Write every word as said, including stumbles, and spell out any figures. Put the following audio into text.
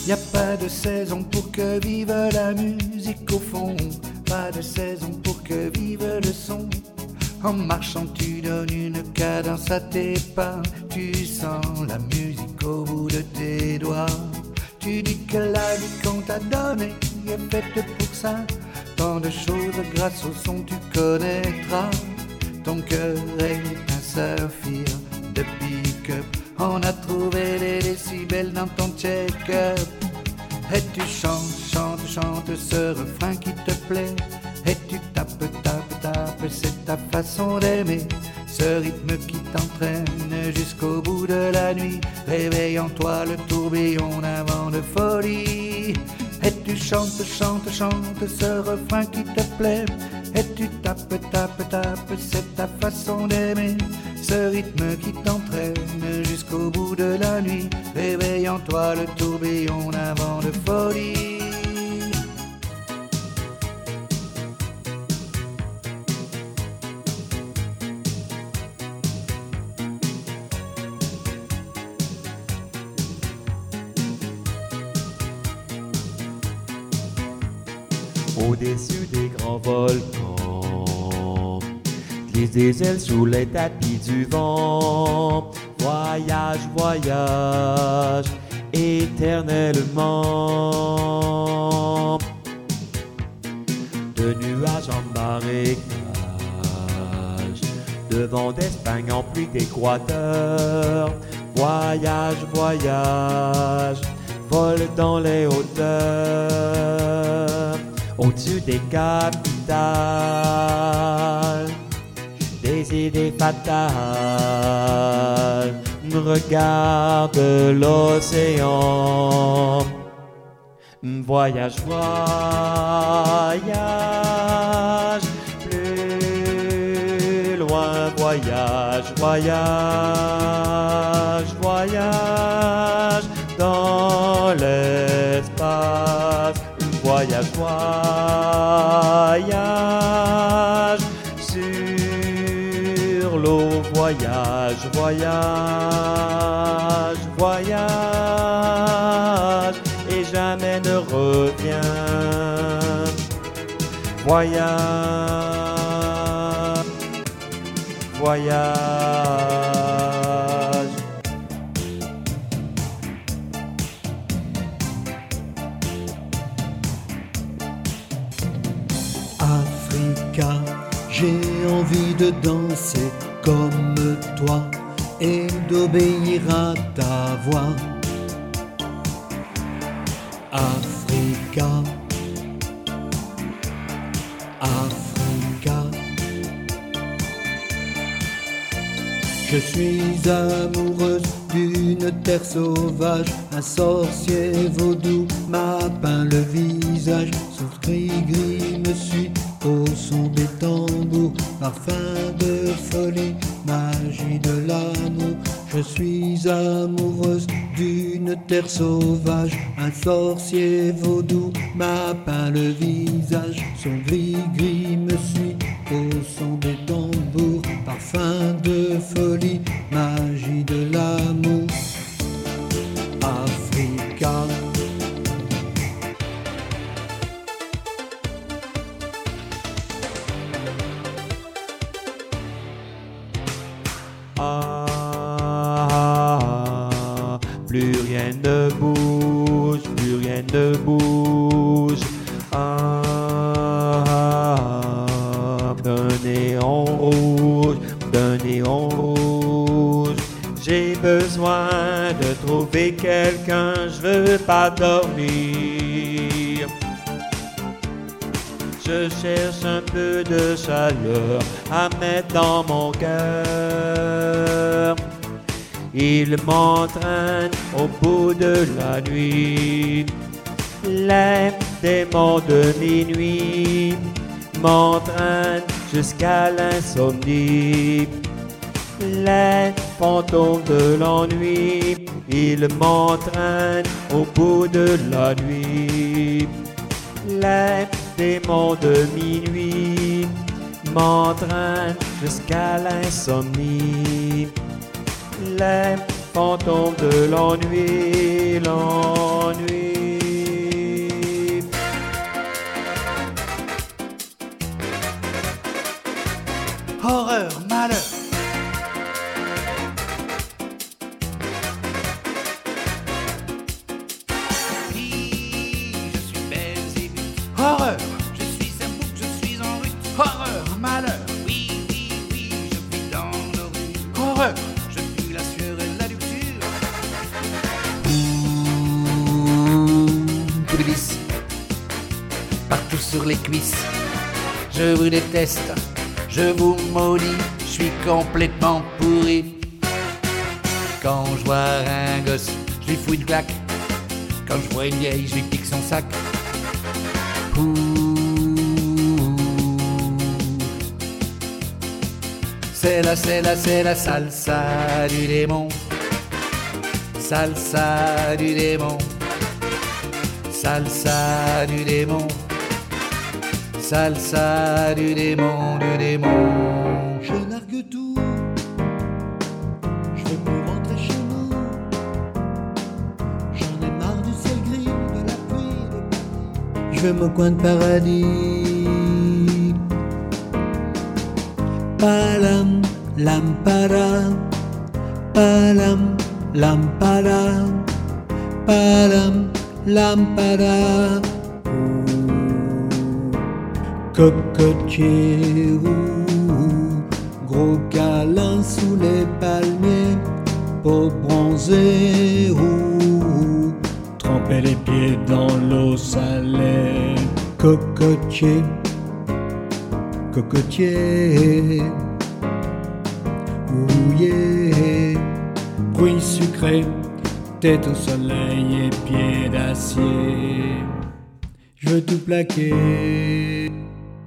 Y a pas de saison pour que vive la musique au fond, pas de saison pour que vive le son. En marchant tu donnes une cadence à tes pas, tu sens la musique au bout de tes doigts. Tu dis que la vie qu'on t'a donnée est faite pour ça, tant de choses grâce au son tu connaîtras. Ton cœur est un saphir de pick-up, on a trouvé les décibels dans ton check-up. Et tu chantes, chantes, chantes ce refrain qui te plaît. Et tu tapes, tapes, tapes, c'est ta façon d'aimer. Ce rythme qui t'entraîne jusqu'au bout de la nuit. Réveille en toi le tourbillon d'un vent de folie. Et tu chantes, chantes, chantes ce refrain qui te plaît. Et tu tapes, tapes, tapes, c'est ta façon d'aimer. Ce rythme qui t'entraîne jusqu'au bout de la nuit. Réveille en toi le tourbillon d'un vent de folie. Au-dessus des grands volcans, glisse des ailes sous les tapis du vent. Voyage, voyage, éternellement. De nuages en marécage, de vent d'Espagne en pluie d'Équateur. Voyage, voyage, vole dans les hauteurs. Au-dessus des capitales, des idées fatales. Regarde l'océan. Voyage, voyage, plus loin. Voyage, voyage, voyage dans l'espace. Voyage, voyage sur l'eau. Voyage, voyage, voyage et jamais ne revient. Voyage, voyage. Africa, j'ai envie de danser comme toi et d'obéir à ta voix. Africa, Africa, je suis amoureuse d'une terre sauvage. Un sorcier vaudou m'a peint le visage. Son gris-gris me suit au son des tambours. Parfum de folie, magie de l'amour. Je suis amoureuse d'une terre sauvage. Un sorcier vaudou m'a peint le visage. Son gris-gris me suit au son des tambours. Parfum de folie, magie de l'amour. Africa, Ah, plus rien ne bouge, plus rien ne bouge. Ah, d'un néon rouge, d'un néon rouge. J'ai besoin de trouver quelqu'un, je veux pas dormir. Je cherche un peu de chaleur à mettre dans mon cœur. Il m'entraîne au bout de la nuit. Les démons de minuit m'entraînent jusqu'à l'insomnie. Les fantômes de l'ennui, ils m'entraînent au bout de la nuit. Les démons de minuit m'entraînent jusqu'à l'insomnie. Les fantôme de l'ennui, l'ennui. Horreur, malheur. Oui, je suis Belzébuth. Horreur. Je suis un bouc, je suis en rut. Horreur, malheur. Oui, oui, oui, je vis dans nos rues. Horreur. Je pue la sueur et la luxure. Ouh, coup de vis. Partout sur les cuisses. Je vous déteste. Je vous maudis, je suis complètement pourri. Quand je vois un gosse, je lui fous une claque. Quand je vois une vieille, je lui pique son sac. Ouh. C'est la, c'est la, c'est la salsa du démon. Salsa du démon. Salsa du démon. Salsa du démon, du démon. Je largue tout, je veux plus rentrer chez nous. J'en ai marre du ciel gris, de la pluie, de Paris. Je veux mon coin de paradis. Palam, lampara, palam, lampara, palam, lampara. Cocotier, ouh, gros câlin sous les palmiers, peau bronzée, ouh, tremper les pieds dans l'eau salée. Cocotier, cocotier, ouh yeah, bruit sucré, tête au soleil et pieds d'acier. Je veux tout plaquer.